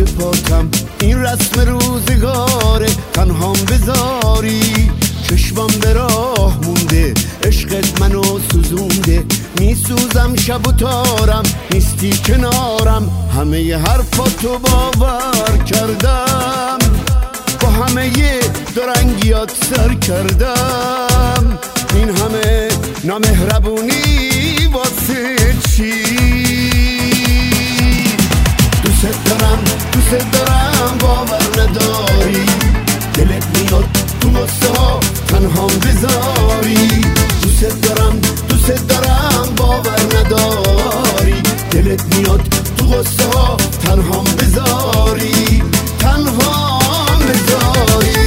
خاک پاتم این رسم روزگاره، تنهام بذاری چشمم به راه مونده، عشقت منو سوزونده، میسوزم شب و تارم نیستی کنارم، همه حرفاتو باور کردم، با همه دورنگیات سر کردم، این همه نامهربونی واسه چی؟ دوست دارم باور نداری، دلت میاد تو غصه ها تنهام بذاری، دوست دارم باور نداری، دلت میاد تو غصه ها تنهام بذاری، تنهام بذاری.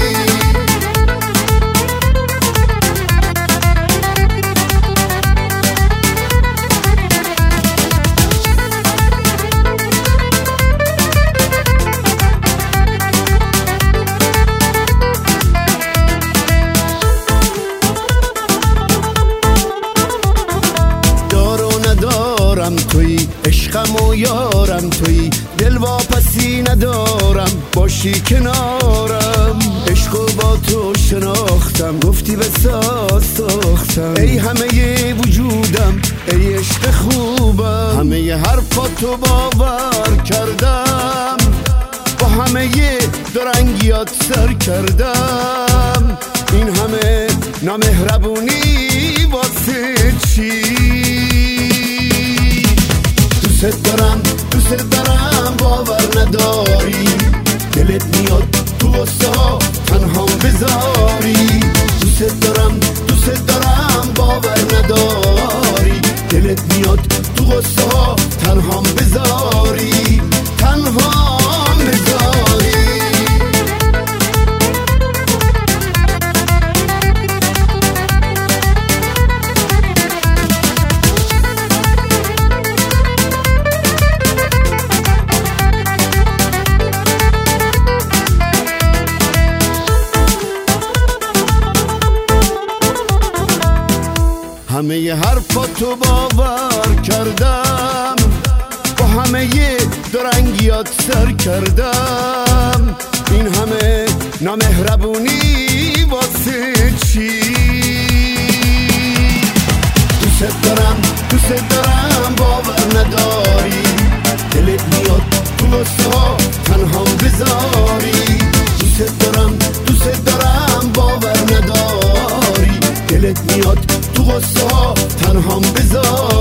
توی عشقم و یارم، توی دل واپسی ندارم باشی کنارم، عشقو با تو شناختم گفتی بساز ساختم، ای همه وجودم ای عشق خوبم، همه حرفاتو باور کردم، با همه دورنگیات سر کردم، این همه نامهربونی واسه چی؟ دوست دارم باور نداری، دلت میاد تو غصه ها تنهام بذاری، دوست دارم باور نداری، دلت میاد تو غصه ها تنهام بذاری، تنهام بذاری. همه حرفاتو باور کردم، با همه دورنگیات سر کردم، این همه نامهربونی واسه چی؟ دوست دارم باور نداری، دلت میاد تو غصه ها تنهام بذاری، دوست دارم باور نداری، دلت میاد تو غصه ها تنهام بذار.